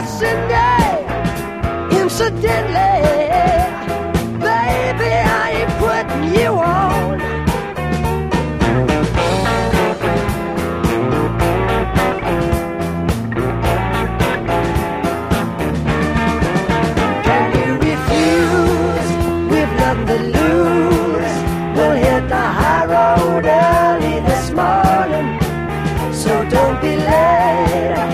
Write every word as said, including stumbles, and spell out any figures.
Cindy, incidentally, baby, I ain't putting you on. Can you refuse? We've nothing to lose. Well, here